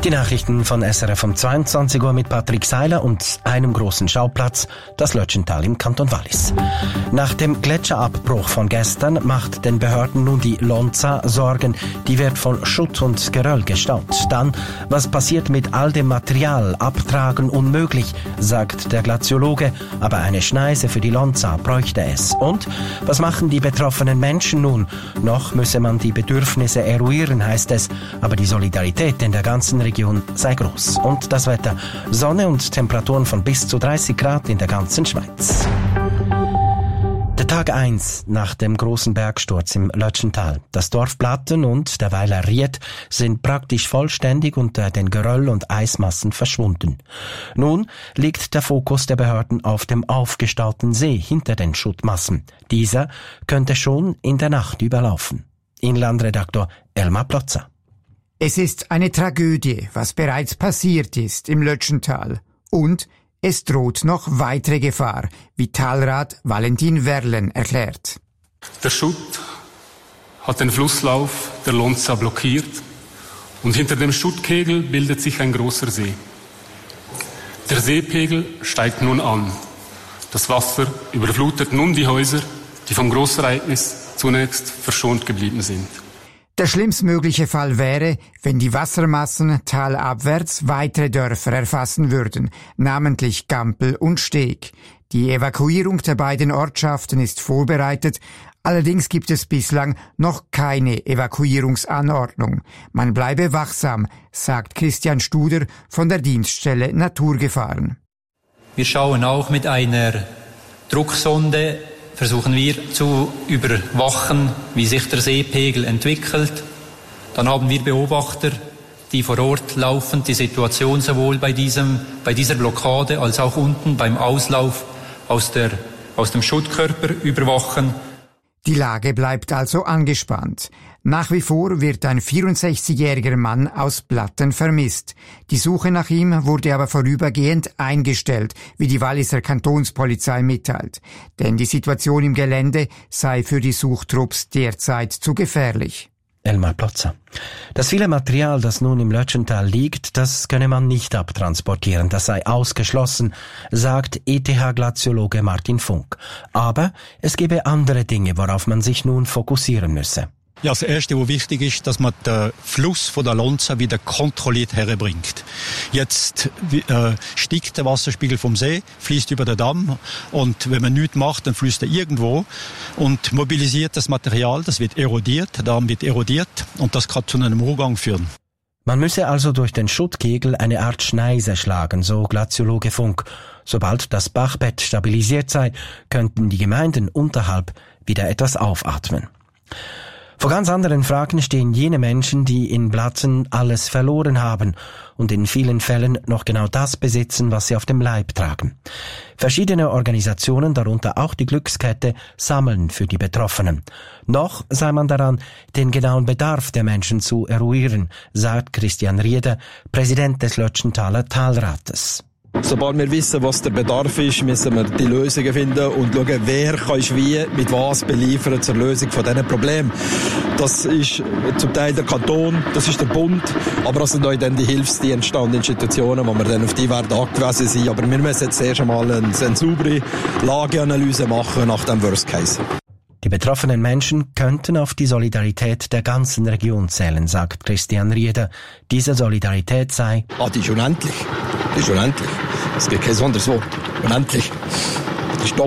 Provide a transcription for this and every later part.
Die Nachrichten von SRF um 22 Uhr mit Patrick Seiler und einem großen Schauplatz, das Lötschental im Kanton Wallis. Nach dem Gletscherabbruch von gestern macht den Behörden nun die Lonza Sorgen. Die wird von Schutt und Geröll gestaut. Dann, was passiert mit all dem Material? Abtragen unmöglich, sagt der Glaziologe. Aber eine Schneise für die Lonza bräuchte es. Und was machen die betroffenen Menschen nun? Noch müsse man die Bedürfnisse eruieren, heißt es. Aber die Solidarität in der ganzen Region sei groß. Und das Wetter: Sonne und Temperaturen von bis zu 30 Grad in der ganzen Schweiz. Der Tag 1 nach dem großen Bergsturz im Lötschental. Das Dorf Blatten und der Weiler Ried sind praktisch vollständig unter den Geröll- und Eismassen verschwunden. Nun liegt der Fokus der Behörden auf dem aufgestauten See hinter den Schuttmassen. Dieser könnte schon in der Nacht überlaufen. Inlandredaktor Elmar Plotzer. Es ist eine Tragödie, was bereits passiert ist im Lötschental. Und es droht noch weitere Gefahr, wie Talrat Valentin Werlen erklärt. Der Schutt hat den Flusslauf der Lonza blockiert und hinter dem Schuttkegel bildet sich ein großer See. Der Seepegel steigt nun an. Das Wasser überflutet nun die Häuser, die vom Großereignis zunächst verschont geblieben sind. Der schlimmstmögliche Fall wäre, wenn die Wassermassen talabwärts weitere Dörfer erfassen würden, namentlich Gampel und Steg. Die Evakuierung der beiden Ortschaften ist vorbereitet, allerdings gibt es bislang noch keine Evakuierungsanordnung. Man bleibe wachsam, sagt Christian Studer von der Dienststelle Naturgefahren. Wir schauen auch mit einer Drucksonde, versuchen wir zu überwachen, wie sich der Seepegel entwickelt. Dann haben wir Beobachter, die vor Ort laufend die Situation sowohl bei dieser Blockade als auch unten beim Auslauf aus dem Schuttkörper überwachen. Die Lage bleibt also angespannt. Nach wie vor wird ein 64-jähriger Mann aus Blatten vermisst. Die Suche nach ihm wurde aber vorübergehend eingestellt, wie die Walliser Kantonspolizei mitteilt. Denn die Situation im Gelände sei für die Suchtrupps derzeit zu gefährlich. Elmar Plotzer. Das viele Material, das nun im Lötschental liegt, das könne man nicht abtransportieren. Das sei ausgeschlossen, sagt ETH-Glaziologe Martin Funk. Aber es gebe andere Dinge, worauf man sich nun fokussieren müsse. Ja, das Erste, was wichtig ist, dass man den Fluss von der Lonza wieder kontrolliert herbringt. Jetzt steigt der Wasserspiegel vom See, fließt über den Damm und wenn man nichts macht, dann fließt er irgendwo und mobilisiert das Material, das wird erodiert, der Damm wird erodiert und das kann zu einem Rohgang führen. Man müsse also durch den Schuttkegel eine Art Schneise schlagen, so Glaziologe Funk. Sobald das Bachbett stabilisiert sei, könnten die Gemeinden unterhalb wieder etwas aufatmen. Vor ganz anderen Fragen stehen jene Menschen, die in Blatten alles verloren haben und in vielen Fällen noch genau das besitzen, was sie auf dem Leib tragen. Verschiedene Organisationen, darunter auch die Glückskette, sammeln für die Betroffenen. Noch sei man daran, den genauen Bedarf der Menschen zu eruieren, sagt Christian Rieder, Präsident des Lötschentaler Talrates. Sobald wir wissen, was der Bedarf ist, müssen wir die Lösungen finden und schauen, wer kann wie mit was beliefern zur Lösung von diesen Problemen. Das ist zum Teil der Kanton, das ist der Bund, aber das sind auch dann die Hilfsdienste und Institutionen, wo wir dann auf die werden angewiesen sind. Aber wir müssen jetzt erst einmal eine saubere Lageanalyse machen nach dem Worst Case. Die betroffenen Menschen könnten auf die Solidarität der ganzen Region zählen, sagt Christian Rieder. Diese Solidarität sei... die ist unendlich. Die ist unendlich. Es gibt kein anderes Wort. Unendlich. Das ist top.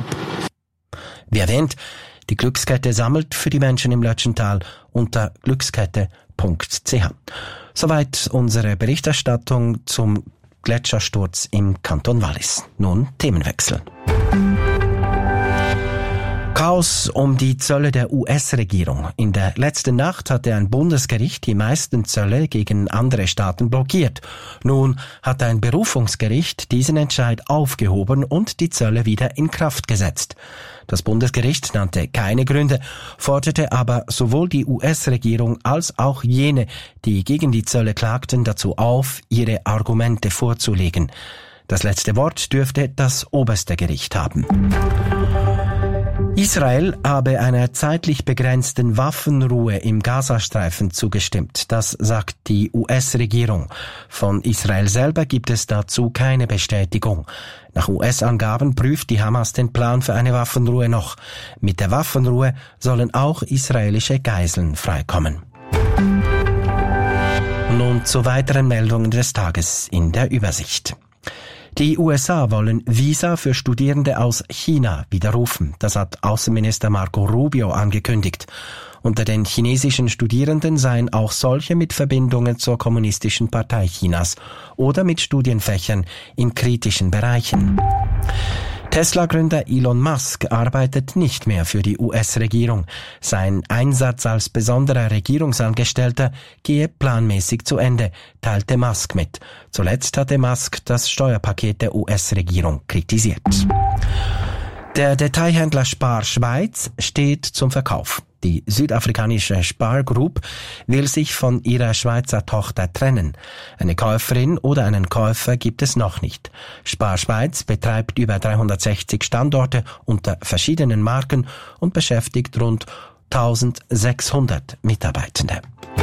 Wie erwähnt, die Glückskette sammelt für die Menschen im Lötschental unter glückskette.ch. Soweit unsere Berichterstattung zum Gletschersturz im Kanton Wallis. Nun Themenwechsel. Chaos um die Zölle der US-Regierung. In der letzten Nacht hatte ein Bundesgericht die meisten Zölle gegen andere Staaten blockiert. Nun hat ein Berufungsgericht diesen Entscheid aufgehoben und die Zölle wieder in Kraft gesetzt. Das Bundesgericht nannte keine Gründe, forderte aber sowohl die US-Regierung als auch jene, die gegen die Zölle klagten, dazu auf, ihre Argumente vorzulegen. Das letzte Wort dürfte das oberste Gericht haben. Israel habe einer zeitlich begrenzten Waffenruhe im Gazastreifen zugestimmt. Das sagt die US-Regierung. Von Israel selber gibt es dazu keine Bestätigung. Nach US-Angaben prüft die Hamas den Plan für eine Waffenruhe noch. Mit der Waffenruhe sollen auch israelische Geiseln freikommen. Nun zu weiteren Meldungen des Tages in der Übersicht. Die USA wollen Visa für Studierende aus China widerrufen. Das hat Außenminister Marco Rubio angekündigt. Unter den chinesischen Studierenden seien auch solche mit Verbindungen zur Kommunistischen Partei Chinas oder mit Studienfächern in kritischen Bereichen. Tesla-Gründer Elon Musk arbeitet nicht mehr für die US-Regierung. Sein Einsatz als besonderer Regierungsangestellter gehe planmäßig zu Ende, teilte Musk mit. Zuletzt hatte Musk das Steuerpaket der US-Regierung kritisiert. Der Detailhändler Spar Schweiz steht zum Verkauf. Die südafrikanische Spar Group will sich von ihrer Schweizer Tochter trennen. Eine Käuferin oder einen Käufer gibt es noch nicht. Spar Schweiz betreibt über 360 Standorte unter verschiedenen Marken und beschäftigt rund 1600 Mitarbeitende.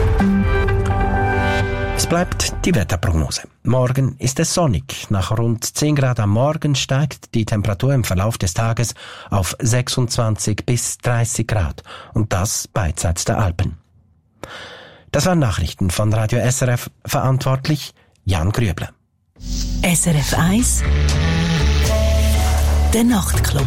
Es bleibt die Wetterprognose. Morgen ist es sonnig. Nach rund 10 Grad am Morgen steigt die Temperatur im Verlauf des Tages auf 26 bis 30 Grad. Und das beidseits der Alpen. Das waren Nachrichten von Radio SRF. Verantwortlich Jan Grüebler. SRF 1 Der Nachtclub.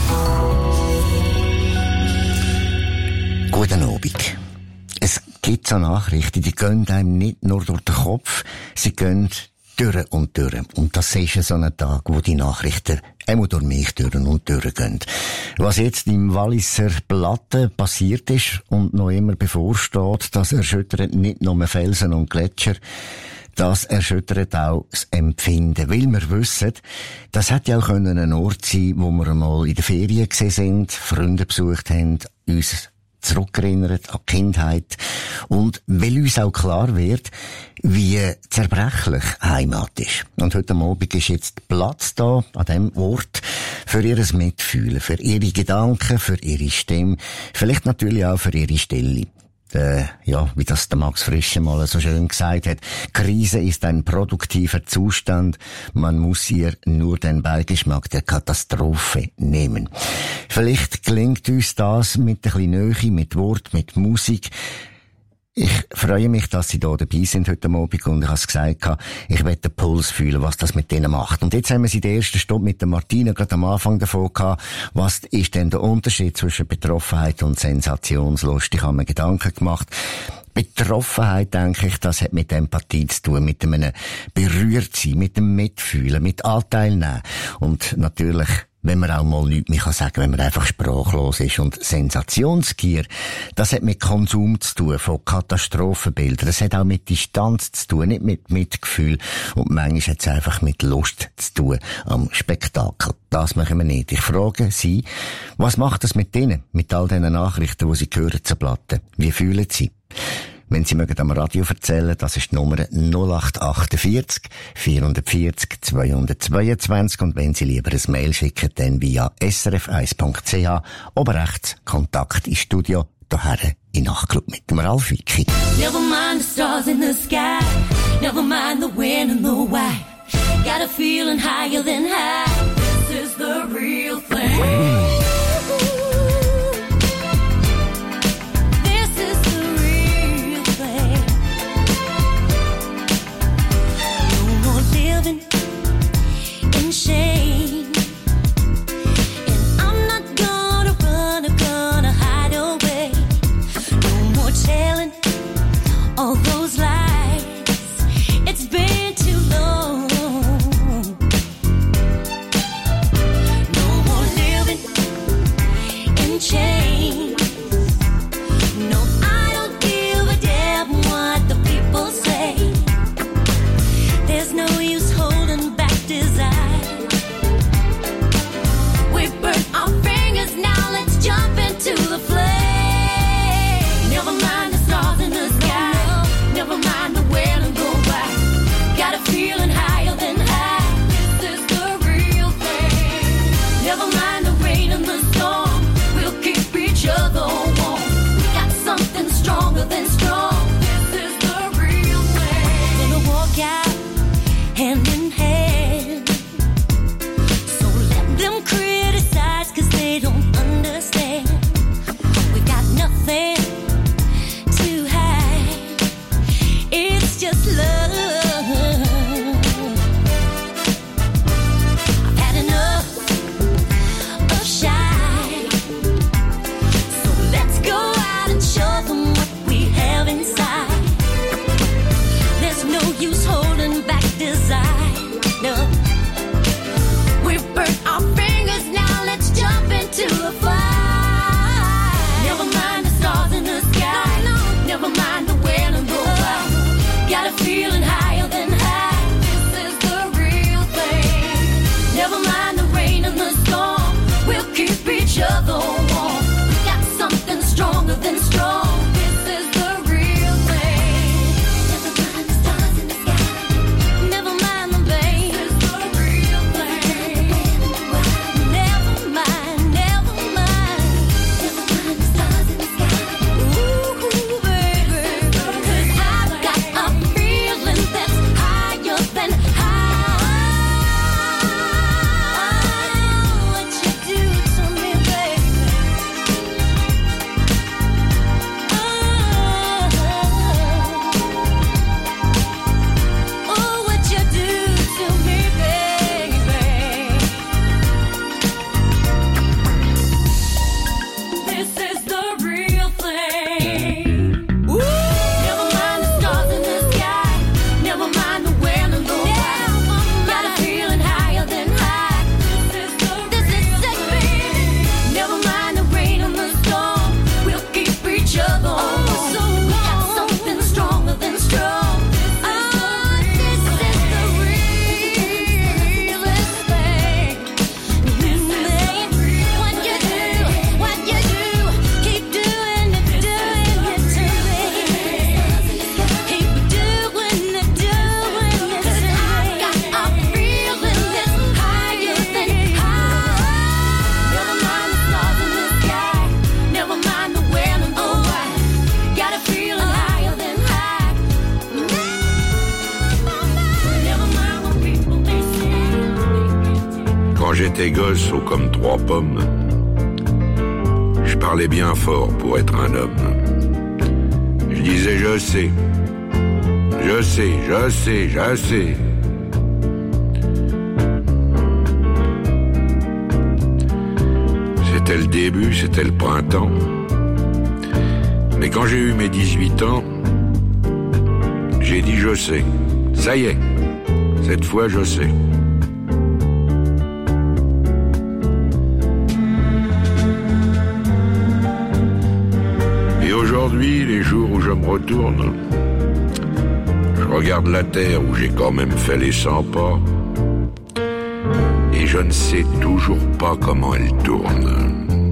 Guten Abend. Es gibt so Nachrichten, die gehen einem nicht nur durch den Kopf, sie gehen durch und durch. Und das ist so ein Tag, wo die Nachrichten einmal durch mich durch und durch gehen. Was jetzt im Walliser Platte passiert ist und noch immer bevorsteht, das erschüttert nicht nur Felsen und Gletscher, das erschüttert auch das Empfinden. Weil wir wissen, das hätte ja auch ein Ort sein, wo wir einmal in der Ferien gesehen sind, Freunde besucht haben, uns zurückerinnert an die Kindheit und weil uns auch klar wird, wie zerbrechlich Heimat ist. Und heute Abend ist jetzt Platz da, an dem Ort, für ihr Mitfühlen, für ihre Gedanken, für ihre Stimme, vielleicht natürlich auch für ihre Stille. Wie das der Max Frisch mal so schön gesagt hat, Krise ist ein produktiver Zustand, man muss ihr nur den Beigeschmack der Katastrophe nehmen. Vielleicht gelingt uns das mit ein bisschen Nähe, mit Wort, mit Musik. Ich freue mich, dass Sie hier dabei sind heute Abend und ich habe es gesagt, ich will den Puls fühlen, was das mit denen macht. Und jetzt haben wir sie den ersten Stopp mit der Martina gerade am Anfang davon gehabt. Was ist denn der Unterschied zwischen Betroffenheit und Sensationslust? Ich habe mir Gedanken gemacht. Betroffenheit, denke ich, das hat mit Empathie zu tun, mit einem Berührtsein, mit dem Mitfühlen, mit Anteil nehmen. Und natürlich, wenn man auch mal nichts mehr sagen kann, wenn man einfach sprachlos ist. Und Sensationsgier, das hat mit Konsum zu tun, von Katastrophenbildern. Das hat auch mit Distanz zu tun, nicht mit Mitgefühl. Und manchmal hat es einfach mit Lust zu tun am Spektakel. Das machen wir nicht. Ich frage Sie, was macht das mit Ihnen, mit all diesen Nachrichten, die Sie hören zur Platte? Wie fühlen Sie? Wenn Sie mögen am Radio erzählen, das ist die Nummer 0848 440 222 und wenn Sie lieber ein Mail schicken, dann via srf1.ch, oben rechts Kontakt ins Studio, daher in Nachtclub mit dem Ralf Wicki. Never mind the stars in the sky, never mind the when and the why, got a feeling higher than high, this is the real thing. Shame, and I'm not gonna hide away. No more telling all those lies. It's been too long. No more living j'étais gosse, haut comme 3 pommes, je parlais bien fort pour être un homme. Je disais je sais, je sais, je sais, je sais. C'était le début, c'était le printemps. Mais quand j'ai eu mes 18 ans, j'ai dit je sais. Ça y est, cette fois je sais. Et aujourd'hui, les jours où je me retourne, je regarde la terre où j'ai quand même fait les 100 pas, et je ne sais toujours pas comment elle tourne.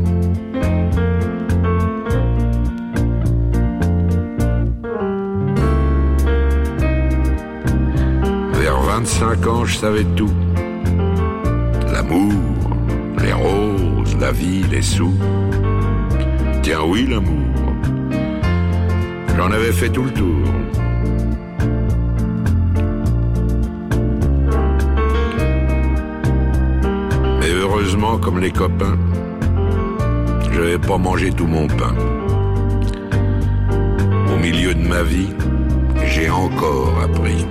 Vers 25 ans, je savais tout. L'amour, les roses, la vie, les sous. Tiens oui, l'amour. J'en avais fait tout le tour. Mais heureusement, comme les copains, je n'avais pas mangé tout mon pain. Au milieu de ma vie, j'ai encore appris.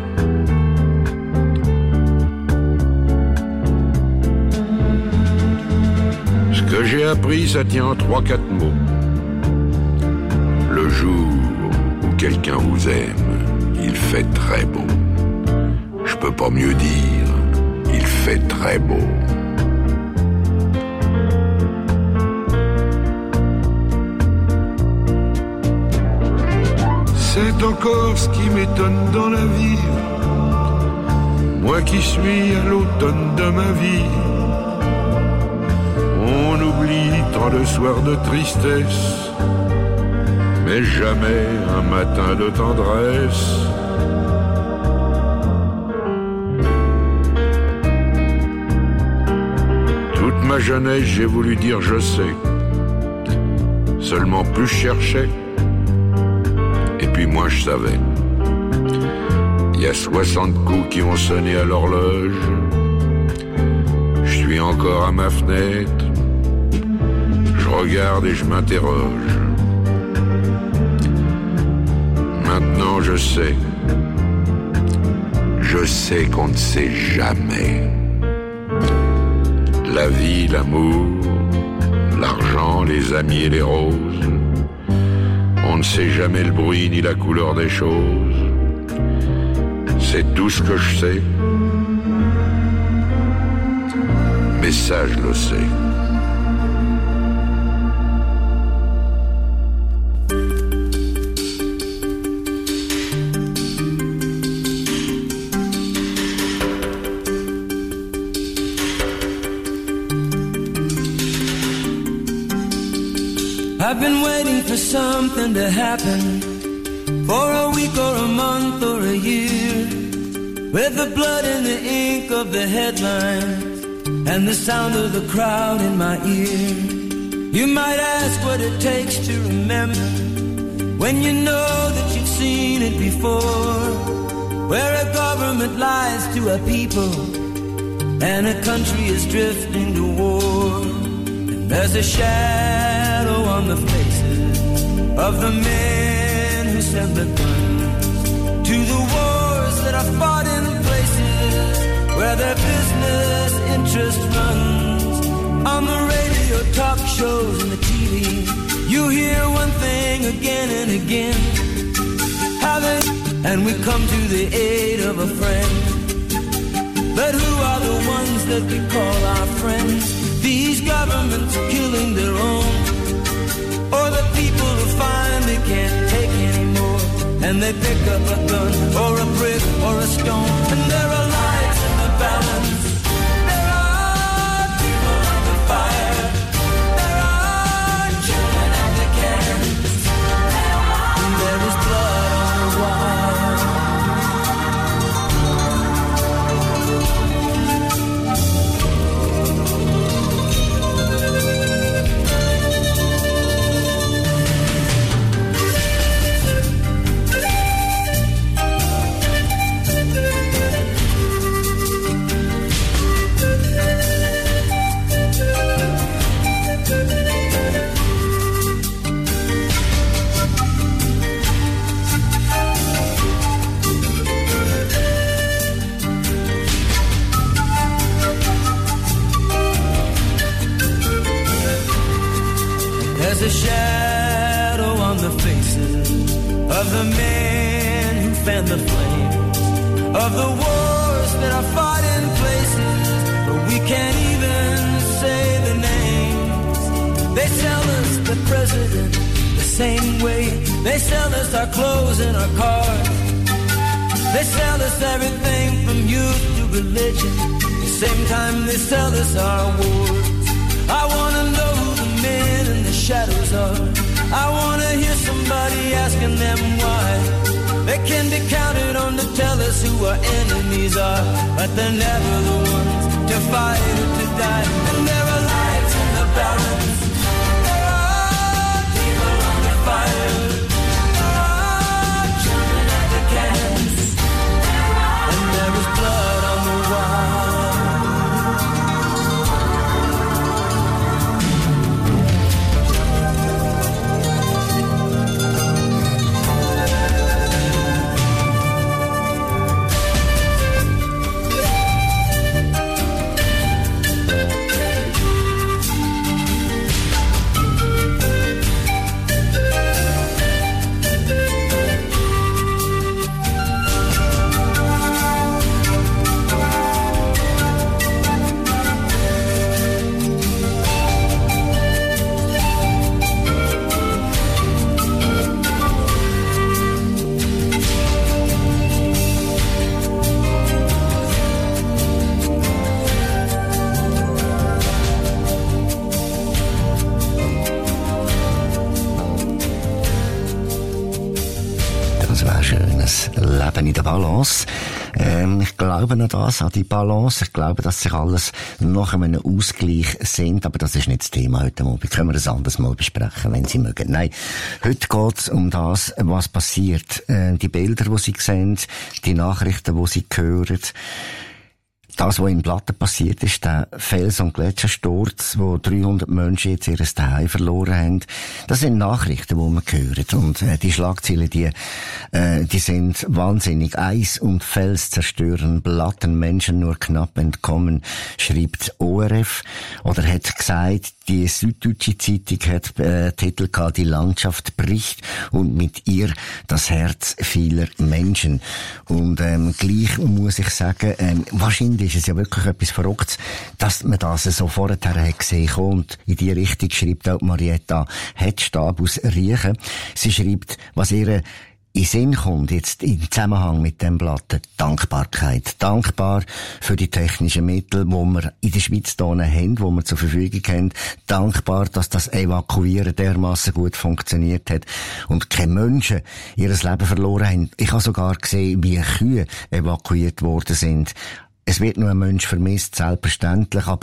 Ce que j'ai appris, ça tient en 3-4 mots. Le jour où quelqu'un vous aime, il fait très beau. Je peux pas mieux dire, il fait très beau. C'est encore ce qui m'étonne dans la vie. Moi qui suis à l'automne de ma vie. On oublie tant de soirs de tristesse, mais jamais un matin de tendresse. Toute ma jeunesse, j'ai voulu dire je sais. Seulement plus je cherchais, et puis moins je savais. Il y a 60 coups qui ont sonné à l'horloge. Je suis encore à ma fenêtre. Je regarde et je m'interroge. Maintenant je sais. Je sais qu'on ne sait jamais. La vie, l'amour, l'argent, les amis et les roses. On ne sait jamais le bruit ni la couleur des choses. C'est tout ce que je sais. Mais ça, je le sais. I've been waiting for something to happen, for a week or a month or a year, with the blood and the ink of the headlines and the sound of the crowd in my ear. You might ask what it takes to remember, when you know that you've seen it before, where a government lies to a people and a country is drifting to war. And there's a shadow on the faces of the men who sent the guns to the wars that are fought in places where their business interest runs. On the radio, talk shows and the TV, you hear one thing again and again, how they, and we come to the aid of a friend. But who are the ones that we call our friends? These governments killing their own, or the people who find they can't take anymore, and they pick up a gun or a brick or a stone, and there are lives in the balance. There are people under fire. There are children at the camps. And there is blood on the wire. the faces of the men who fanned the flames of the wars that are fought in places where we can't even say the names. They sell us the president the same way they sell us our clothes and our cars. They sell us everything from youth to religion. The same time they sell us our wars. I wanna know who the men in the shadows are. I wanna hear somebody asking them why. They can be counted on to tell us who our enemies are, but they're never the ones to fight or to die. And there are lights in the balance. There are people under fire. There are children at the cannons. And there is blood on the wire. Leben in der Balance. Ich glaube an das, an die Balance. Ich glaube, dass sich alles nach einem Ausgleich sind. Aber das ist nicht das Thema heute Abend. Können wir das anders mal besprechen, wenn Sie mögen. Nein, heute geht es um das, was passiert. Die Bilder, die Sie sehen, die Nachrichten, die Sie hören. Das, was in Blatten passiert ist, der Fels- und Gletschersturz, wo 300 Menschen jetzt ihr Zuhause verloren haben, das sind Nachrichten, die man hört. Und die Schlagzeilen, die sind wahnsinnig. Eis und Fels zerstören Blatten, Menschen nur knapp entkommen, schreibt ORF. Oder hat gesagt, die Süddeutsche Zeitung hat Titel gehabt, die Landschaft bricht und mit ihr das Herz vieler Menschen. Und gleich muss ich sagen, wahrscheinlich ist es ja wirklich etwas Verrücktes, dass man das so vorher hat gesehen. Und in die Richtung schreibt auch Marietta Hettstab aus Riechen. Sie schreibt, was ihre in Sinn kommt, jetzt im Zusammenhang mit dem Blatt, Dankbarkeit. Dankbar für die technischen Mittel, die wir in der Schweiz hier haben, die wir zur Verfügung haben. Dankbar, dass das Evakuieren dermassen gut funktioniert hat und keine Menschen ihr Leben verloren haben. Ich habe sogar gesehen, wie Kühe evakuiert worden sind. Es wird nur ein Mensch vermisst, selbstverständlich, aber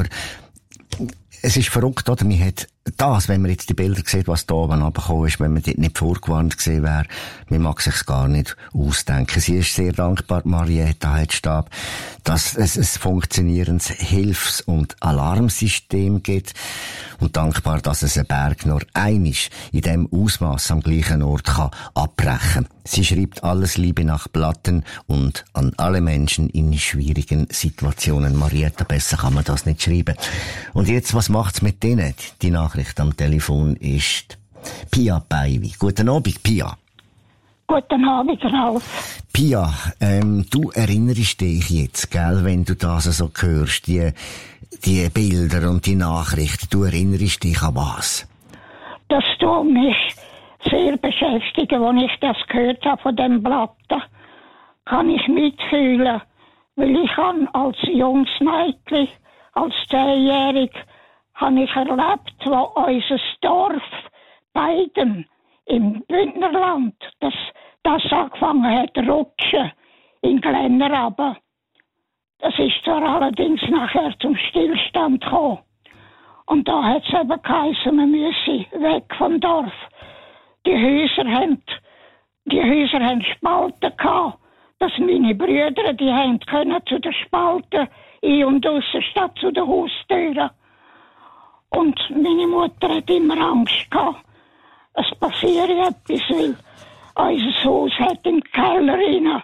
es ist verrückt, oder? Man hat das, wenn man jetzt die Bilder sieht, was da oben runtergekommen ist, wenn man dort nicht vorgewarnt gewesen wäre, man mag sich's gar nicht ausdenken. Sie ist sehr dankbar, Marietta Hettstab, dass es ein funktionierendes Hilfs- und Alarmsystem gibt und dankbar, dass es ein Berg nur einisch in dem Ausmaß am gleichen Ort kann abbrechen. Sie schreibt alles Liebe nach Platten und an alle Menschen in schwierigen Situationen. Marietta, besser kann man das nicht schreiben. Und jetzt, was macht's mit denen? Die Nachricht am Telefon ist Pia Beiwi. Guten Abend, Pia. Guten Abend, Ralf. Pia, du erinnerst dich jetzt, gell, wenn du das so hörst, die Bilder und die Nachrichten, du erinnerst dich an was? Das tut mich sehr beschäftigen, als ich das gehört habe von dem Blatt. Kann ich mitfühlen, weil ich als junges Mädchen, als 10-jährig, habe ich erlebt, wo unser Dorf Beiden im Bündnerland, das angefangen hat, rutschen in Glennerabend. Das ist zwar allerdings nachher zum Stillstand gekommen. Und da hat es eben geheißen, man müsse weg vom Dorf. Die Häuser haben Spalten gehabt, dass meine Brüder, die haben können zu den Spalten ein- und aussen statt zu den Haustüren. Und meine Mutter hat immer Angst gehabt, es passiert etwas, weil unser Haus hat im Keller rein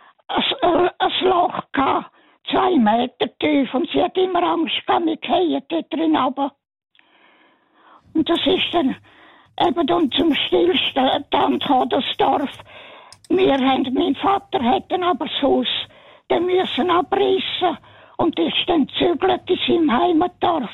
ein Loch gehabt, 2 Meter tief, und sie hat immer Angst gehabt, wir fallen dort drin runter. Und das ist dann eben und zum Stillstand kam das Dorf. Mein Vater hätte aber das Haus dann müssen abreißen und ist dann gezügelt in seinem Heimatdorf.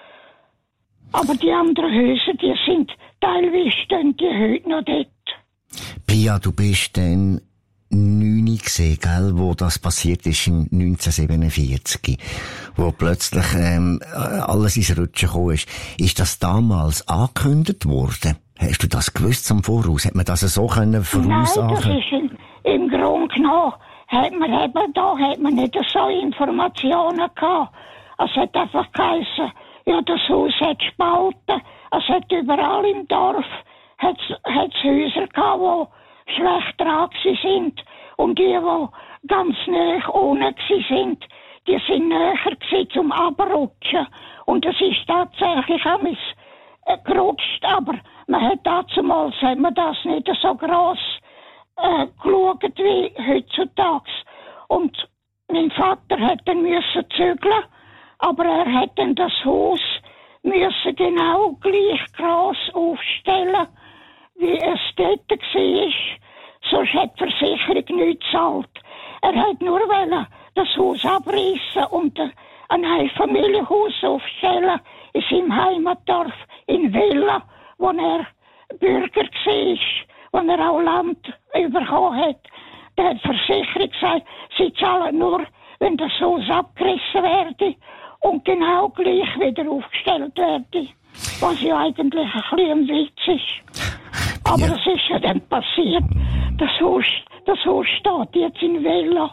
Aber die anderen Häuser, die sind teilweise stehen die heute noch dort. Pia, du bist dann 9 gesehen, gell, wo das passiert ist in 1947, wo plötzlich alles ins Rutschen gekommen ist. Ist das damals angekündigt worden? Hast du das gewusst zum Voraus? Hat man das so voraussagen? Nein, das ist im Grunde genommen, hat man nicht so Informationen gehabt. Es hat einfach geheißen, ja, das Haus hat gespalten. Es hat überall im Dorf hat's Häuser gehabt, die schlecht dran sind. Und die ganz nahe ohne sind, die sind näher zum Abrutschen. Und es ist tatsächlich gerutscht, aber man hat damals hat man das nicht so gross geschaut wie heutzutage. Und mein Vater hat dann müssen zügeln, aber er hat dann das Haus müssen genau gleich gross aufstellen, wie es dort war. Sonst hat die Versicherung nichts gezahlt. Er hat nur das Haus abreißen und ein Einfamilienhaus aufstellen in seinem Heimatdorf in Villa, wo er Bürger war, wo er auch Land bekommen hat. Da hat die Versicherung gesagt, sie zahlen nur, wenn das Haus abgerissen werde und genau gleich wieder aufgestellt werde. Was ja eigentlich ein bisschen ein Witz ist. Aber das ist ja dann passiert. Das Haus steht jetzt in Villa.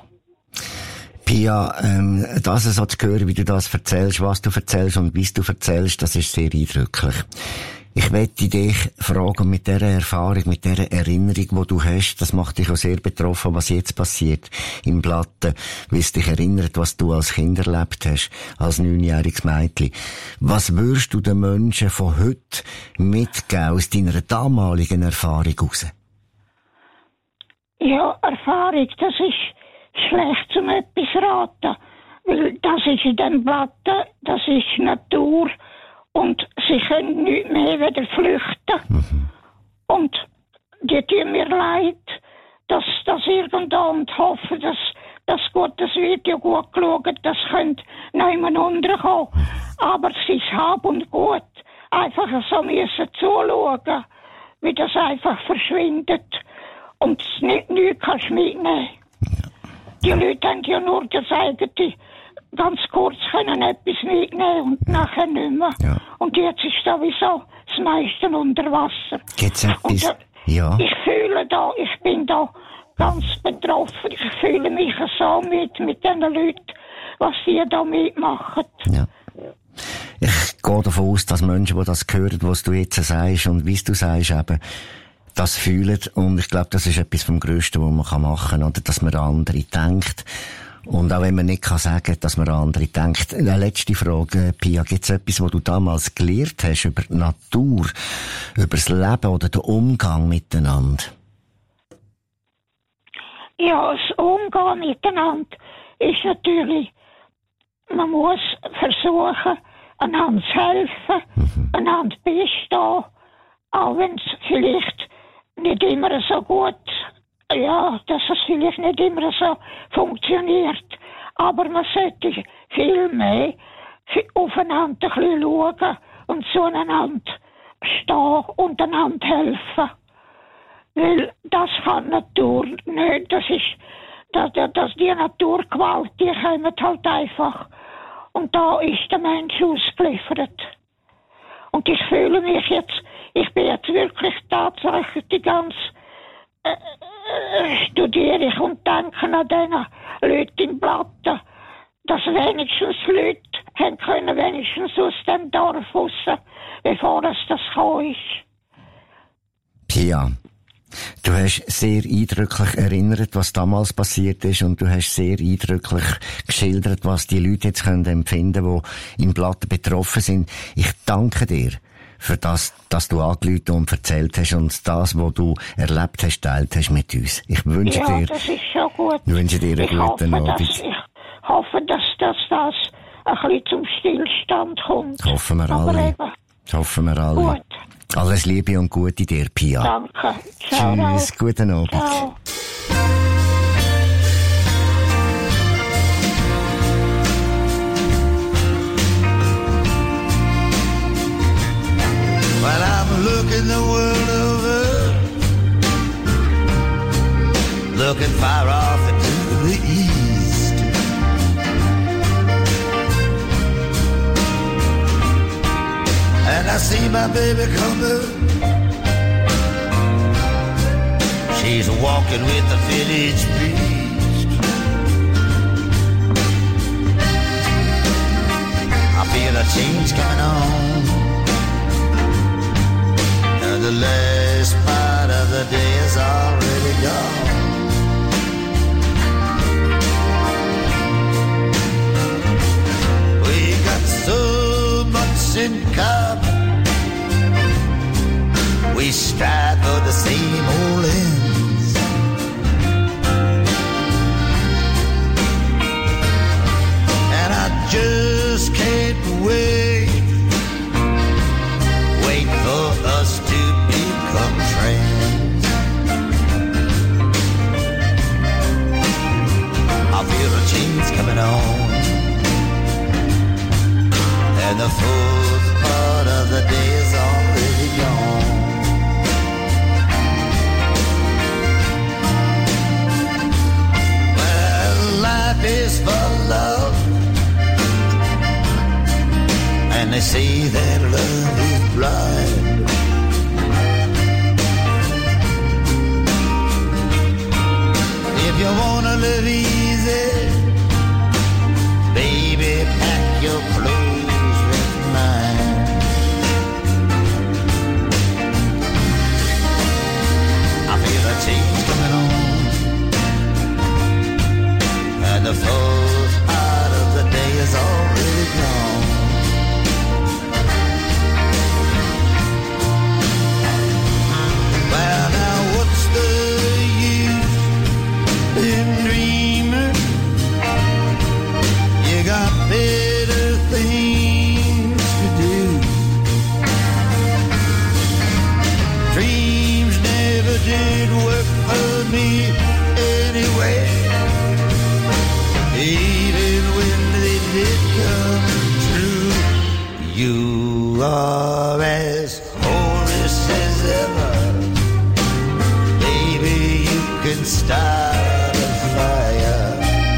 Pia, das so zu hören, wie du das erzählst, was du erzählst und wie du erzählst, das ist sehr eindrücklich. Ich möchte dich fragen, mit dieser Erfahrung, mit dieser Erinnerung, die du hast, das macht dich auch sehr betroffen, was jetzt passiert im Blatten, weil es dich erinnert, was du als Kind erlebt hast, als 9-jähriges Mädchen. Was würdest du den Menschen von heute mitgeben, aus deiner damaligen Erfahrung heraus? Ja, Erfahrung, das ist schlecht zum etwas raten, weil das ist in dem Blatten, das ist Natur, und sie können nicht mehr wieder flüchten. Und die tun mir leid, dass das irgendwo und hoffen, dass Gott das Video gut geschaut, das könnte niemand unterkommen. Aber sie haben und gut einfach so müssen zuschauen, wie das einfach verschwindet und nichts kannst mitnehmen. Die Leute haben ja nur gesagt, die ganz kurz können etwas mitnehmen und nachher nicht mehr. Ja. Und jetzt ist sowieso das meiste unter Wasser. Gibt's etwas? Ja. Ich fühle da, ich bin da ganz betroffen. Ich fühle mich so mit den Leuten, was sie da mitmachen. Ja. Ich gehe davon aus, dass Menschen, die das hören, was du jetzt sagst und wie du sagst, eben, das fühlen. Und ich glaube, das ist etwas vom Grössten, was man machen kann, oder? Dass man an andere denkt. Und auch wenn man nicht sagen kann, dass man an andere denkt. Eine letzte Frage, Pia. Gibt es etwas, was du damals gelernt hast über die Natur, über das Leben oder den Umgang miteinander? Ja, das Umgehen miteinander ist natürlich, man muss versuchen, einander zu helfen, einander beistehen, auch wenn es vielleicht nicht immer so gut, ja, dass es vielleicht nicht immer so funktioniert. Aber man sollte viel mehr aufeinander ein bisschen schauen und zueinander stehen und einander helfen. Weil das kann die Natur nicht. Das ist, dass die Naturgewalt, die kommt halt einfach. Und da ist der Mensch ausgeliefert. Und ich fühle mich jetzt, ich bin jetzt wirklich tatsächlich die ganze studiere ich und denke an diese Leute im Blatten, dass wenigstens Leute haben können, wenigstens aus dem Dorf raus, bevor es das gekommen ist. Pia, du hast sehr eindrücklich erinnert, was damals passiert ist, und du hast sehr eindrücklich geschildert, was die Leute jetzt können empfinden, die im Blatten betroffen sind. Ich danke dir für das, dass du angerufen und erzählt hast und das, was du erlebt hast, teilt hast mit uns. Ich wünsche dir, das ist schon gut. Ich wünsche dir einen guten Abend. Ich hoffe, dass das ein bisschen zum Stillstand kommt. Hoffen wir alle. Hoffen wir alle. Gut. Alles Liebe und Gute dir, Pia. Danke. Ciao. Tschüss, guten Abend. Ciao. Well, I'm looking the world over, looking far off into the east. And I see my baby coming. She's walking with the village priest. I feel a change coming on. The last part of the day is already gone. We got so much in common. We strive for the same old ends. And I just can't wait for us to become friends. I feel a change coming on, and the fourth part of the day is already gone. Well, life is for love, and they say that love is blind. If you wanna live easy, baby, pack your clothes with mine. I feel a change coming on, and the fourth part of the day is already gone. Well, now what's the use in dreaming? You got better things to do. Dreams never did work for me anyway, even when they did come true. You are as Horace as ever. Can start a fire.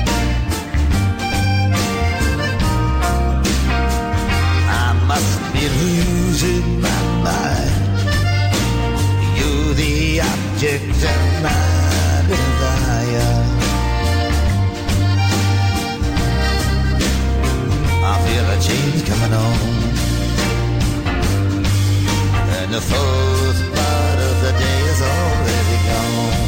I must be losing my mind. You're the object of my desire. I feel a change coming on, and the fourth part of the day is already gone.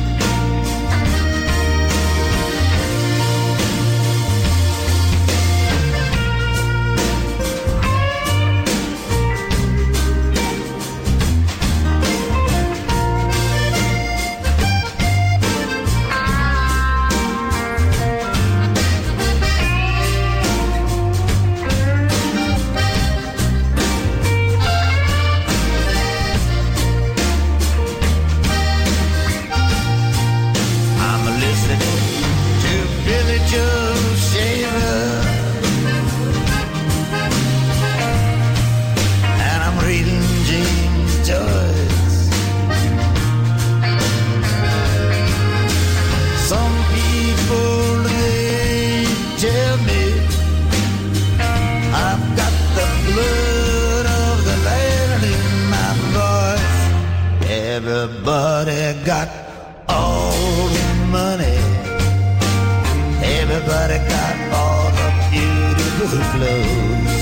Everybody got all the money. Everybody got all the beautiful clothes.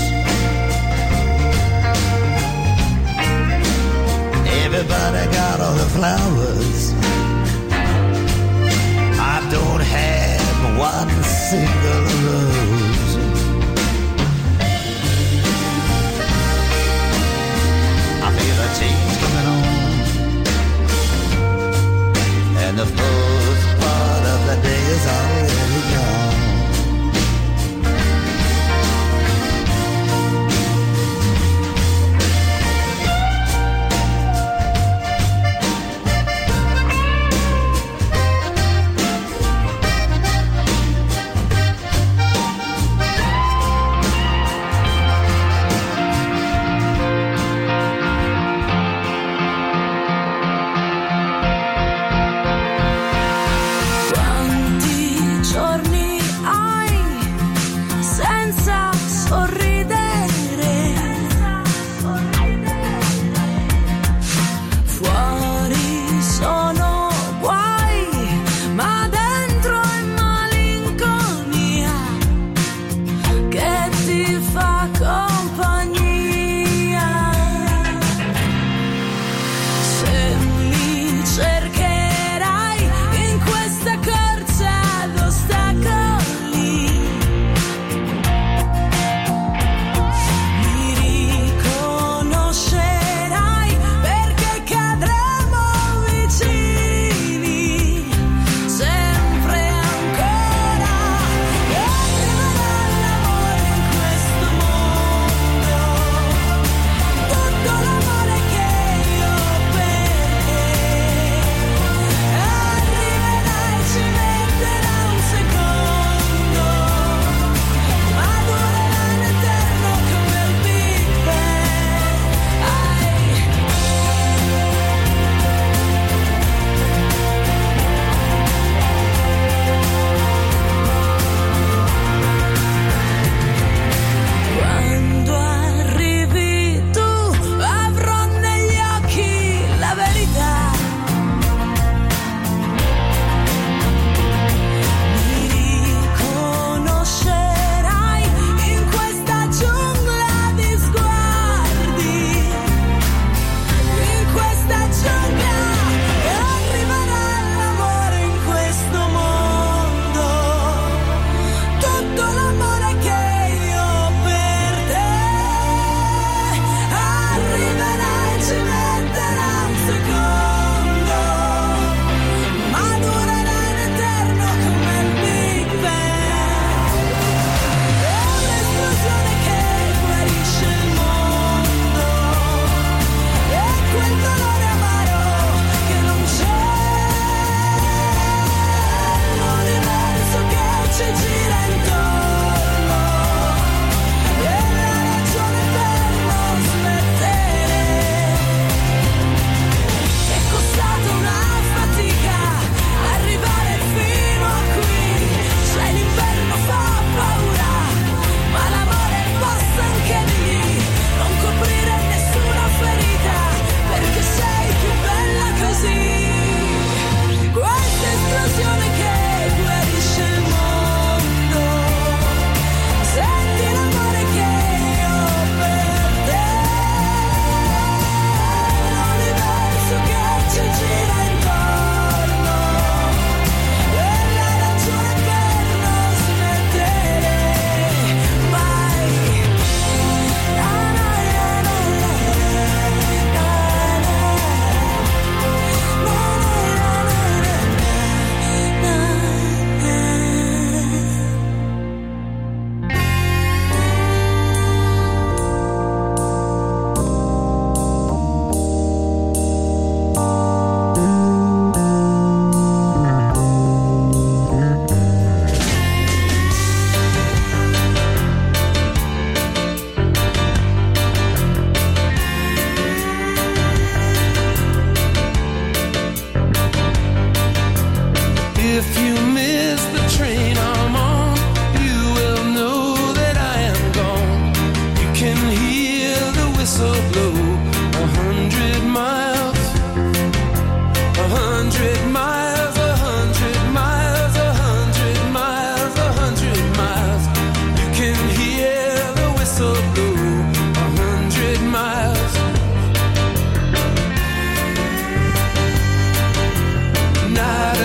Everybody got all the flowers. I don't have one single rose. I feel a change coming on, and the fourth part of the day is already gone.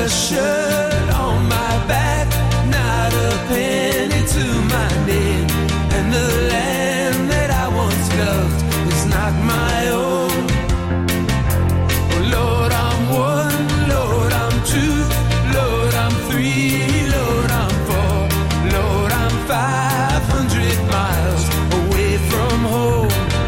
a shirt on my back, not a penny to my name, and the land that I once loved is not my own. Oh Lord, I'm one, Lord, I'm two, Lord, I'm three, Lord, I'm four, Lord, I'm 500 miles away from home.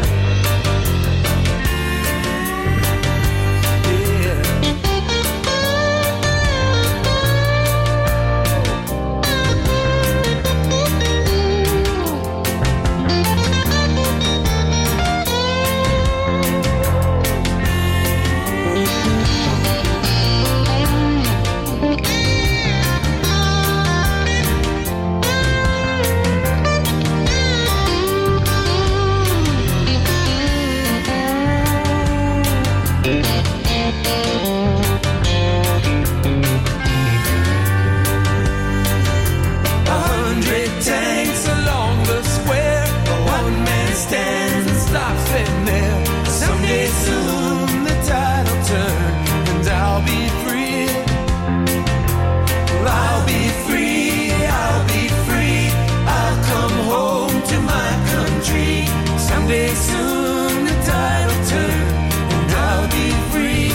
Someday soon the tide will turn and I'll be free. Well, I'll be free, I'll be free. I'll come home to my country. Someday soon the tide will turn and I'll be free.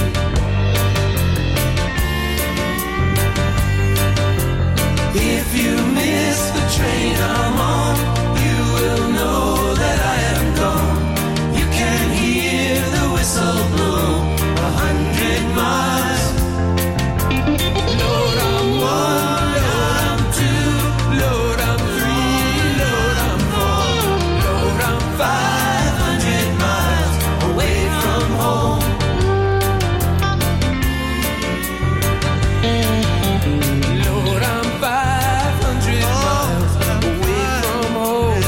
If you miss the train I'm on, you will know that I am gone. Whistle blow 100 miles. Lord, I'm one, Lord, I'm two, Lord, I'm three, Lord, I'm four, Lord, I'm 500 miles away from home. Lord, I'm 500 miles away from home.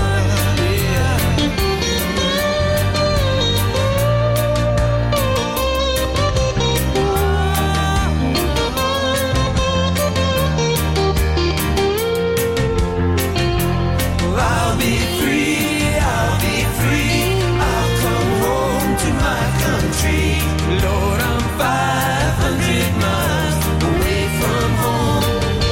Lord, I'm 500 miles away from home.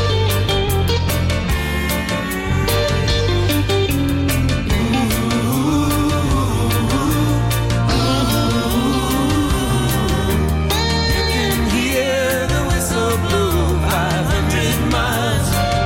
You can hear the whistle blow 500 miles.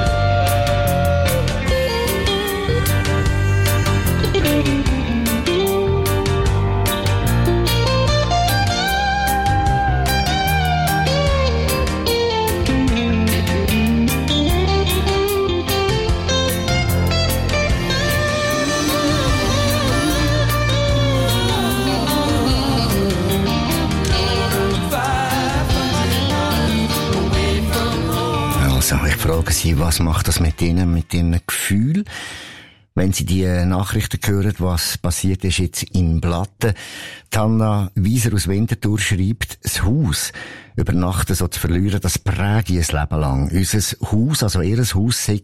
Also, ich frage Sie, was macht das mit Ihnen, mit Ihrem Gefühl, wenn Sie die Nachrichten hören, was passiert ist jetzt in Blatten? Hanna Wieser aus Winterthur schreibt, das Haus über Nacht so zu verlieren, das präge ein Leben lang. Unser Haus, also ihr Haus, sei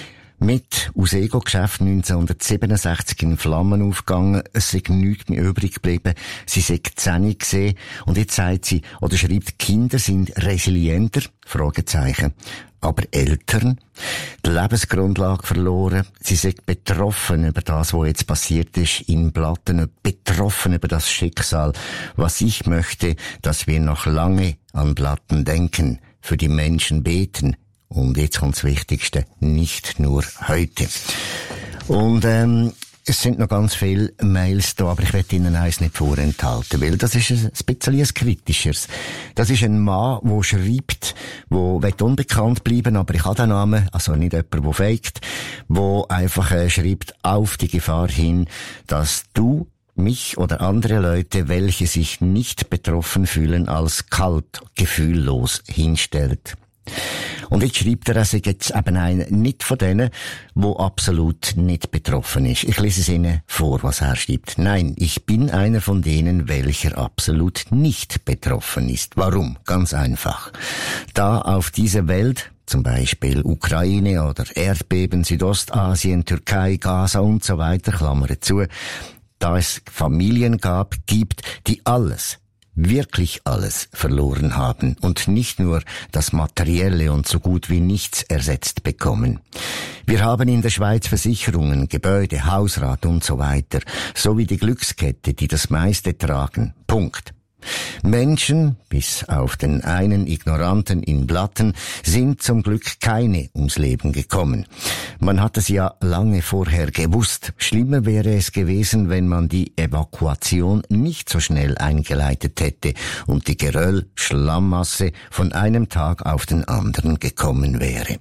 mit aus Ego-Geschäft 1967 in Flammen aufgegangen. Es sei nichts mehr übrig geblieben. Sie sei 10 gesehen. Und jetzt sagt sie, oder schreibt, Kinder sind resilienter, Fragezeichen. Aber Eltern, die Lebensgrundlage verloren. Sie sind betroffen über das, was jetzt passiert ist in Blatten, betroffen über das Schicksal. Was ich möchte, dass wir noch lange an Blatten denken, für die Menschen beten. Und jetzt kommt das Wichtigste, nicht nur heute. Und es sind noch ganz viele Mails da, aber ich werde Ihnen eins nicht vorenthalten, weil das ist ein bisschen ein kritischeres. Das ist ein Mann, der schreibt, der unbekannt bleiben, aber ich habe den Namen, also nicht jemand, der faked, der einfach schreibt auf die Gefahr hin, dass du mich oder andere Leute, welche sich nicht betroffen fühlen, als kalt, gefühllos hinstellt. Und jetzt schreibt er sei jetzt eben einer nicht von denen, wo absolut nicht betroffen ist. Ich lese es Ihnen vor, was er schreibt. Nein, ich bin einer von denen, welcher absolut nicht betroffen ist. Warum? Ganz einfach. Da auf dieser Welt, zum Beispiel Ukraine oder Erdbeben, Südostasien, Türkei, Gaza und so weiter, Klammer zu, da es Familien gibt, die alles wirklich alles verloren haben und nicht nur das Materielle und so gut wie nichts ersetzt bekommen. Wir haben in der Schweiz Versicherungen, Gebäude, Hausrat und so weiter, sowie die Glückskette, die das meiste tragen. Punkt. Menschen, bis auf den einen Ignoranten in Blatten, sind zum Glück keine ums Leben gekommen. Man hat es ja lange vorher gewusst. Schlimmer wäre es gewesen, wenn man die Evakuation nicht so schnell eingeleitet hätte und die Geröll-Schlammmasse von einem Tag auf den anderen gekommen wäre.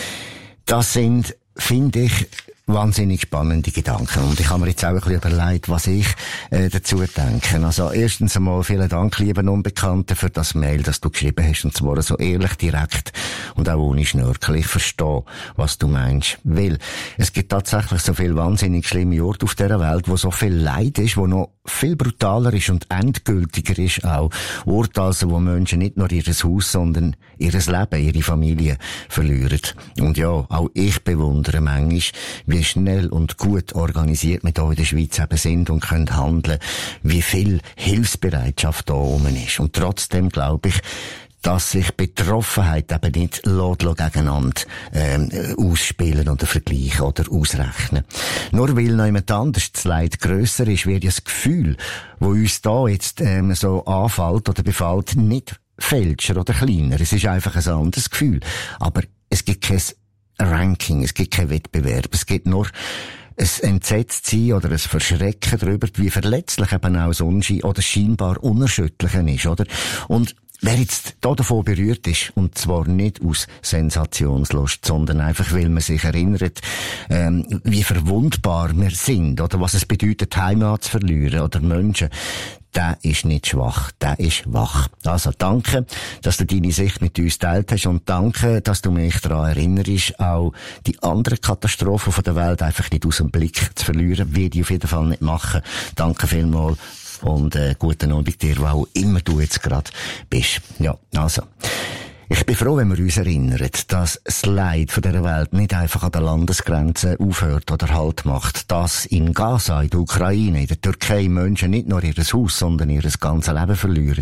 Das sind, finde ich, wahnsinnig spannende Gedanken. Und ich habe mir jetzt auch ein bisschen überlegt, was ich dazu denke. Also erstens einmal vielen Dank, lieber Unbekannter, für das Mail, das du geschrieben hast. Und zwar so ehrlich, direkt und auch ohne Schnörkel. Ich verstehe, was du meinst. Weil es gibt tatsächlich so viele wahnsinnig schlimme Orte auf dieser Welt, wo so viel Leid ist, wo noch viel brutaler ist und endgültiger ist auch. Orte also, wo Menschen nicht nur ihr Haus, sondern ihr Leben, ihre Familie verlieren. Und ja, auch ich bewundere manchmal, wie schnell und gut organisiert wir hier in der Schweiz eben sind und können handeln, wie viel Hilfsbereitschaft da oben ist. Und trotzdem glaube ich, dass sich Betroffenheit eben nicht gegeneinander ausspielen oder vergleichen oder ausrechnen. Nur weil noch jemand anders das Leid grösser ist, wird das Gefühl, das uns da jetzt so anfällt oder befällt, nicht fälscher oder kleiner. Es ist einfach ein anderes Gefühl. Aber es gibt kein Ranking, es gibt keinen Wettbewerb, es gibt nur ein Entsetztsein oder ein Verschrecken darüber, wie verletzlich eben auch das oder scheinbar Unerschütterliche ist, oder? Und wer jetzt da davon berührt ist, und zwar nicht aus Sensationslust, sondern einfach, weil man sich erinnert, wie verwundbar wir sind, oder was es bedeutet, Heimat zu verlieren, oder Menschen, der ist nicht schwach, der ist wach. Also danke, dass du deine Sicht mit uns geteilt hast und danke, dass du mich daran erinnerst, auch die anderen Katastrophen von der Welt einfach nicht aus dem Blick zu verlieren, wie die auf jeden Fall nicht machen. Danke vielmals und guten Abend dir, wo auch immer du jetzt gerade bist. Ja, also. Ich bin froh, wenn wir uns erinnern, dass das Leid von dieser Welt nicht einfach an der Landesgrenze aufhört oder Halt macht. Dass in Gaza, in der Ukraine, in der Türkei Menschen nicht nur ihr Haus, sondern ihr ganzes Leben verlieren.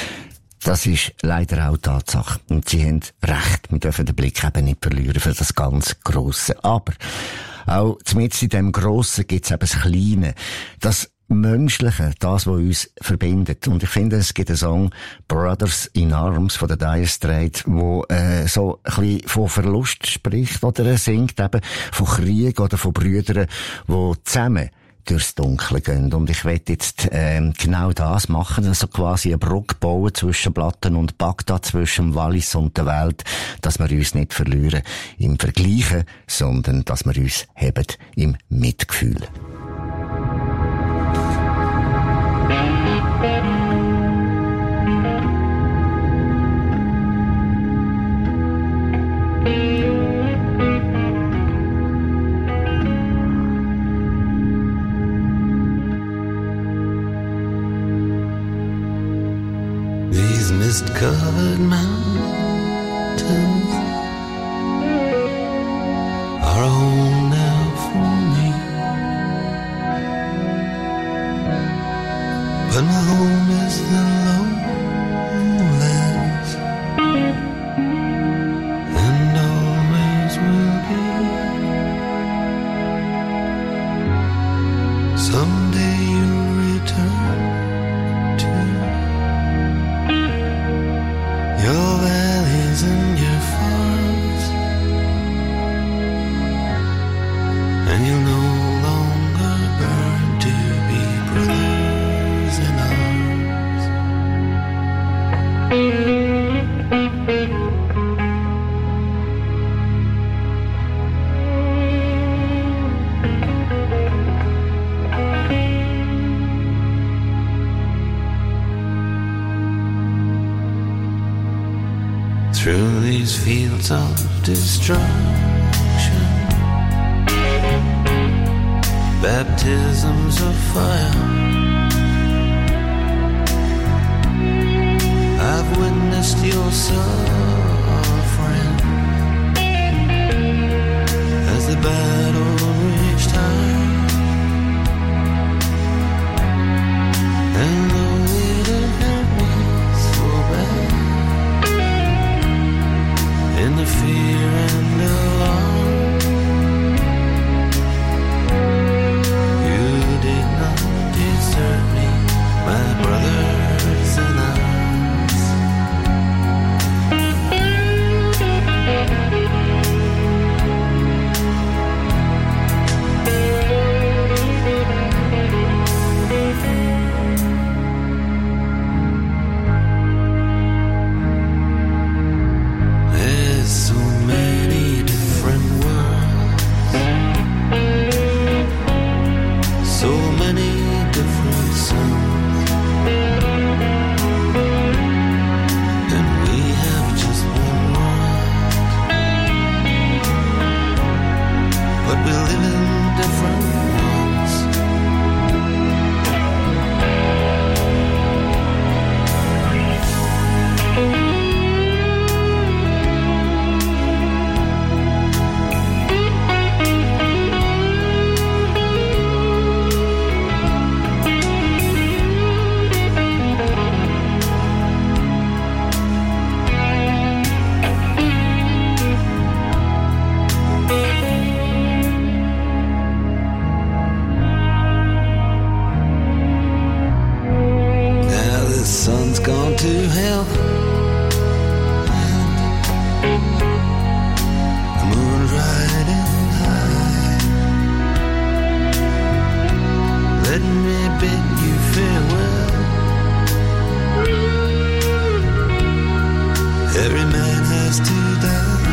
Das ist leider auch Tatsache. Und sie haben recht. Wir dürfen den Blick eben nicht verlieren für das ganz Grosse. Aber auch zumindest in dem Grossen gibt es eben das Kleine. Das Menschliche, das, was uns verbindet. Und ich finde, es gibt einen Song, Brothers in Arms, von der Dire Straits, wo so ein bisschen von Verlust spricht, oder singt eben von Krieg oder von Brüdern, die zusammen durchs Dunkle gehen. Und ich will jetzt genau das machen, also quasi eine Brücke bauen zwischen Platten und Bagdad, zwischen Wallis und der Welt, dass wir uns nicht verlieren im Vergleichen, sondern dass wir uns heben im Mitgefühl. These mist-covered mountains are a home now for me, but my home is the lowlands, and always will be. Someday you'll return to your valleys and your farms, and you'll no longer burn to be brothers in arms. Through these fields of destruction, baptisms of fire, I've witnessed your suffering as the battle reached high, and though it hurt me Every man has to die,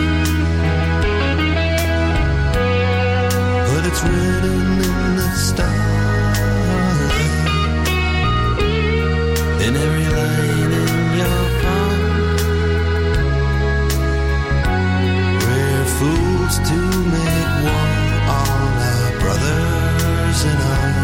but it's written in the stars, in every line in your heart. We're fools to make war on our brothers in arms.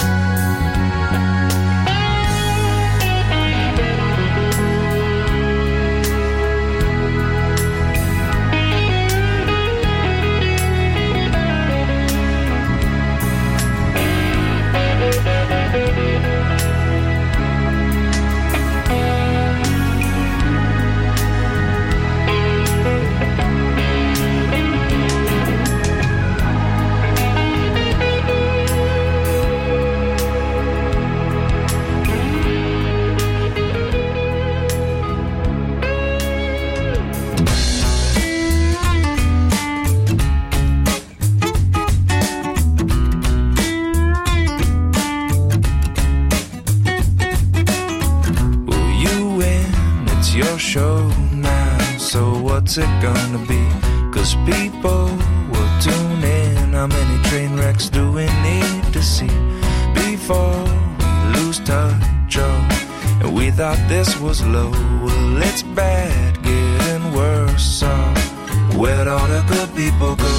What's it gonna be? 'Cause people will tune in. How many train wrecks do we need to see before we lose touch? Oh, and we thought this was low. Well, it's bad, getting worse. So where'd all the good people go?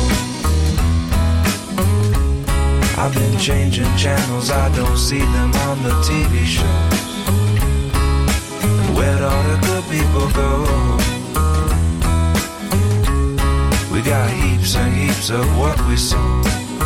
I've been changing channels, I don't see them on the TV shows. Where'd all the good people go? We got heaps and heaps of what we sow.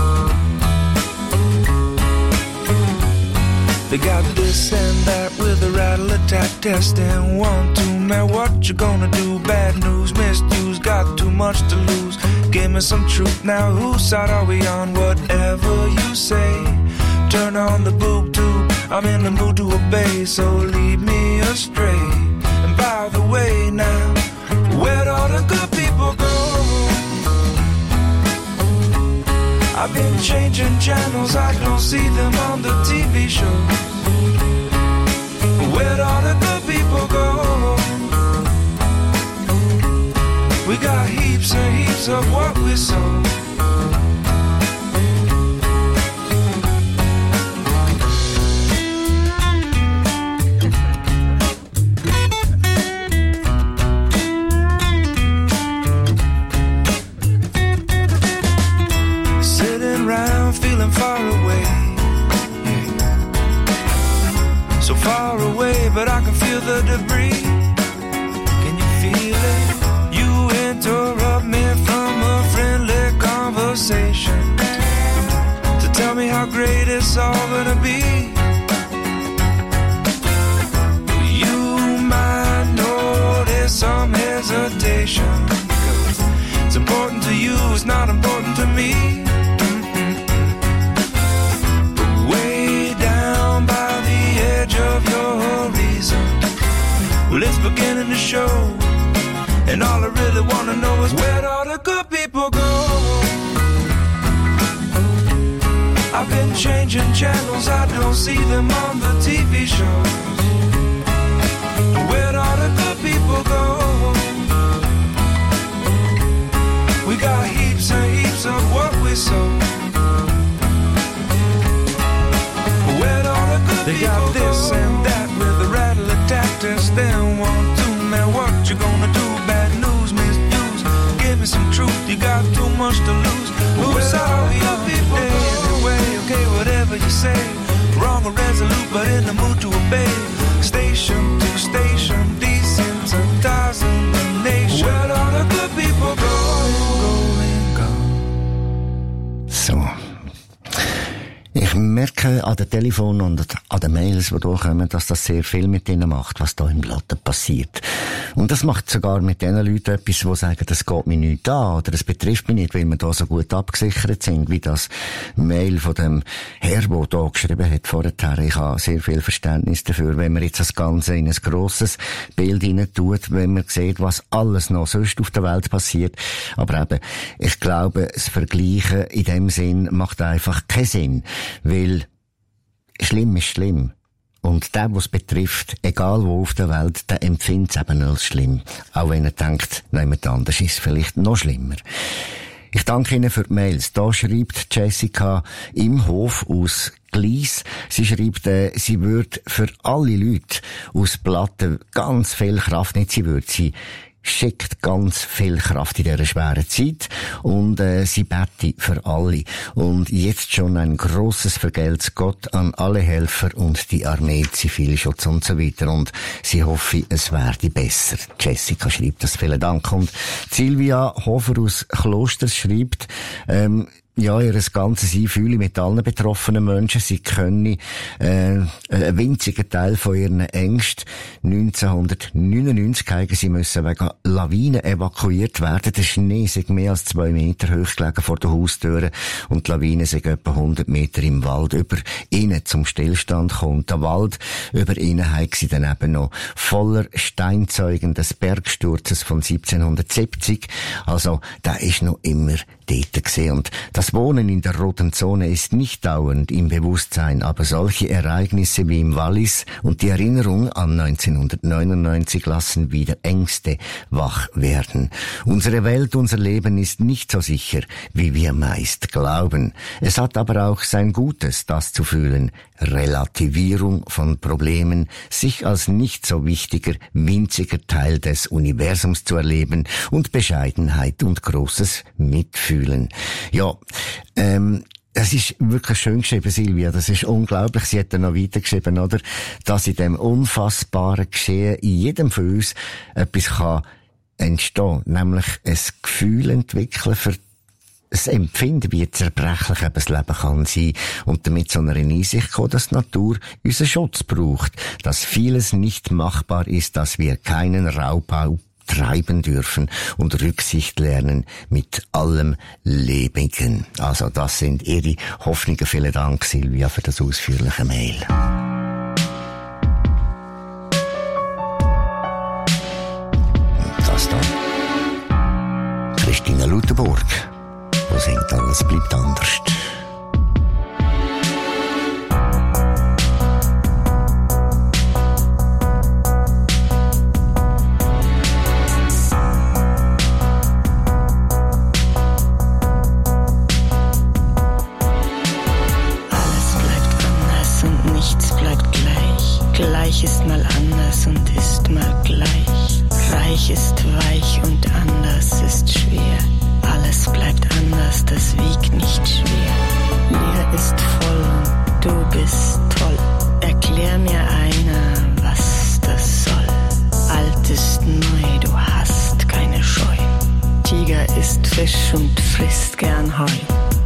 They got this and that with a rattle attack test and 1, 2, man, what you gonna do? Bad news, misuse, got too much to lose. Give me some truth now, whose side are we on? Whatever you say, turn on the boob tube, I'm in the mood to obey, so lead me astray. And by the way now, where'd all the good people go? I've been changing channels, I don't see them on the TV shows. Where'd all the good people go? We got heaps and heaps of what we sow. Far away, so far away, but I can feel the debris. Can you feel it? You interrupt me from a friendly conversation to tell me how great it's all gonna be. You might notice some hesitation, 'cause it's important to you, it's not important to me. Of your reason, well, it's beginning to show, and all I really want to know is where'd all the good people go? I've been changing channels, I don't see them on the TV shows. Where'd all the good people go? We got heaps and heaps of what we sow. Where'd all the good they got this go? And that with a rattle attack test. Then 1, 2, man, what you gonna do? Bad news, misuse. Give me some truth, you got too much to lose. Who's all the good people go? Anyway, okay, whatever you say. Wrong or resolute, but in the mood to obey. Station to station, desensitizing the nation. Where'd all the good people go? So. Ich merke an den Telefonen und an den Mails, die durchkommen, dass das sehr viel mit ihnen macht, was da im Laden passiert. Und das macht sogar mit den Leuten etwas, die sagen, das geht mich nicht an oder das betrifft mich nicht, weil wir da so gut abgesichert sind, wie das Mail von dem Herr, der da geschrieben hat vorher. Ich habe sehr viel Verständnis dafür, wenn man jetzt das Ganze in ein grosses Bild hinein tut, wenn man sieht, was alles noch sonst auf der Welt passiert. Aber eben, ich glaube, das Vergleichen in dem Sinn macht einfach keinen Sinn. Weil schlimm ist schlimm. Und der, was betrifft, egal wo auf der Welt, der empfindet es eben als schlimm. Auch wenn er denkt, jemand anders ist es vielleicht noch schlimmer. Ich danke Ihnen für die Mails. Da schreibt Jessica im Hof aus Gleis. Sie schreibt, sie würde für alle Leute aus Platten ganz viel Kraft, nicht sie würde, sie schickt ganz viel Kraft in dieser schweren Zeit und sie betet für alle. Und jetzt schon ein grosses Vergelt's Gott an alle Helfer und die Armee, Zivilschutz und so weiter. Und sie hoffe, es werde besser. Jessica schreibt das, vielen Dank. Und Silvia Hofer aus Klosters schreibt, ja, ihr ganzes Einfühlen mit allen betroffenen Menschen. Sie können einen winzigen Teil von ihren Ängsten 1999 gegen sie müssen wegen Lawinen evakuiert werden. Der Schnee ist mehr als 2 Meter hoch gelegen vor der Haustüre und die Lawine sind etwa 100 Meter im Wald über ihnen zum Stillstand gekommen. Der Wald über ihnen haben sie dann eben noch voller Steinzeugen des Bergsturzes von 1770. Also, da ist noch immer dort gesehen. Und das Wohnen in der roten Zone ist nicht dauernd im Bewusstsein, aber solche Ereignisse wie im Wallis und die Erinnerung an 1999 lassen wieder Ängste wach werden. Unsere Welt, unser Leben ist nicht so sicher, wie wir meist glauben. Es hat aber auch sein Gutes, das zu fühlen. Relativierung von Problemen, sich als nicht so wichtiger, winziger Teil des Universums zu erleben und Bescheidenheit und großes Mitfühlen. Ja, es ist wirklich schön geschrieben, Silvia. Das ist unglaublich. Sie hat dann noch weitergeschrieben, oder? Dass in dem unfassbaren Geschehen in jedem von uns etwas kann entstehen. Nämlich ein Gefühl entwickeln für das Empfinden, wie zerbrechlich eben das Leben kann sein. Und damit so eine Einsicht kommen, dass die Natur unseren Schutz braucht. Dass vieles nicht machbar ist, dass wir keinen Raubbau treiben dürfen und Rücksicht lernen mit allem Lebenden. Also das sind Ihre Hoffnungen. Vielen Dank, Silvia, für das ausführliche Mail. Und das da. Christina Luterburg. Wo singt alles bleibt anders. Gleich ist mal anders und ist mal gleich. Reich ist weich und anders ist schwer. Alles bleibt anders, das wiegt nicht schwer. Leer ist voll und du bist toll. Erklär mir einer, was das soll. Alt ist neu, du hast keine Scheu. Tiger ist frisch und frisst gern Heu.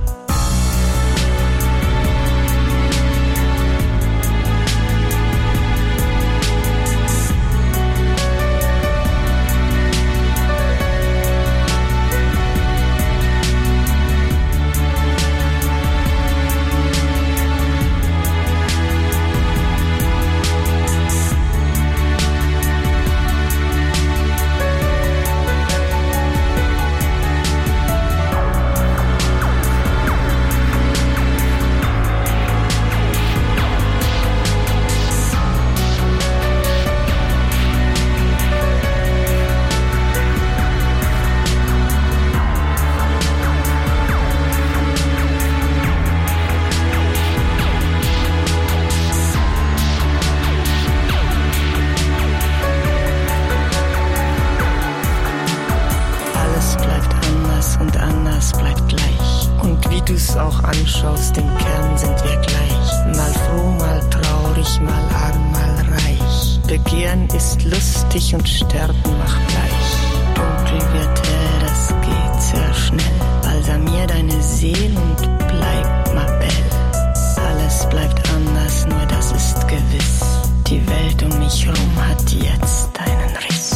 Und sterben macht gleich. Dunkel wird hell, das geht sehr schnell. Balsamier deine Seele und bleib mal bell. Alles bleibt anders, nur das ist gewiss. Die Welt um mich rum hat jetzt einen Riss.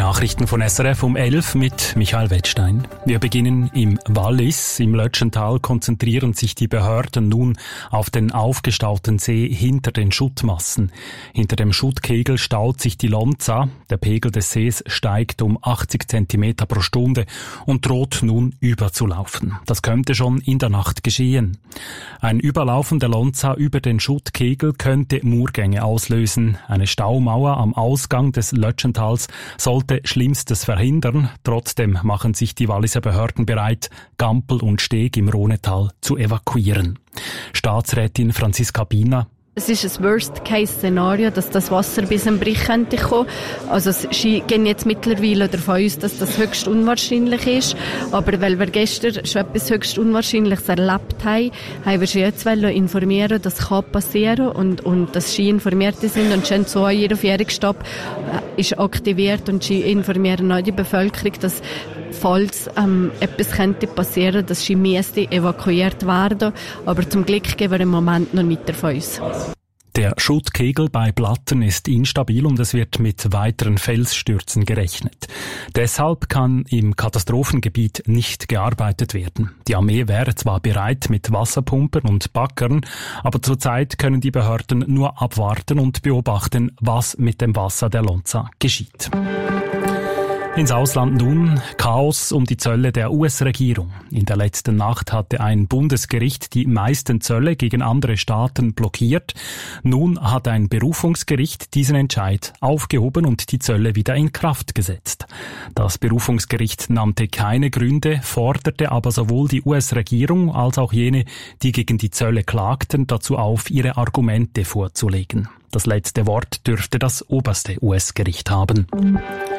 Nachrichten von SRF um 11 mit Michael Wettstein. Wir beginnen im Wallis. Im Lötschental konzentrieren sich die Behörden nun auf den aufgestauten See hinter den Schuttmassen. Hinter dem Schuttkegel staut sich die Lonza. Der Pegel des Sees steigt um 80 cm pro Stunde und droht nun überzulaufen. Das könnte schon in der Nacht geschehen. Ein Überlaufen der Lonza über den Schuttkegel könnte Murgänge auslösen. Eine Staumauer am Ausgang des Lötschentals sollte Schlimmstes verhindern. Trotzdem machen sich die Walliser Behörden bereit, Gampel und Steg im Rhonetal zu evakuieren. Staatsrätin Franziska Biener: Es ist ein Worst-Case-Szenario, dass das Wasser bis zum Brich könnte kommen. Also sie gehen jetzt mittlerweile davon aus, dass das höchst unwahrscheinlich ist. Aber weil wir gestern schon etwas höchst Unwahrscheinliches erlebt haben, haben wir sie jetzt informieren, das kann passieren und dass sie informiert sind. Und schon so ein Aufjährungsstab ist aktiviert und sie informieren auch die Bevölkerung, dass falls etwas könnte passieren, dass sie müsste evakuiert werden. Aber zum Glück gehen wir im Moment noch nicht davon aus. Der Schuttkegel bei Blatten ist instabil und es wird mit weiteren Felsstürzen gerechnet. Deshalb kann im Katastrophengebiet nicht gearbeitet werden. Die Armee wäre zwar bereit mit Wasserpumpen und Baggern, aber zurzeit können die Behörden nur abwarten und beobachten, was mit dem Wasser der Lonza geschieht. Ins Ausland nun. Chaos um die Zölle der US-Regierung. In der letzten Nacht hatte ein Bundesgericht die meisten Zölle gegen andere Staaten blockiert. Nun hat ein Berufungsgericht diesen Entscheid aufgehoben und die Zölle wieder in Kraft gesetzt. Das Berufungsgericht nannte keine Gründe, forderte aber sowohl die US-Regierung als auch jene, die gegen die Zölle klagten, dazu auf, ihre Argumente vorzulegen. Das letzte Wort dürfte das oberste US-Gericht haben.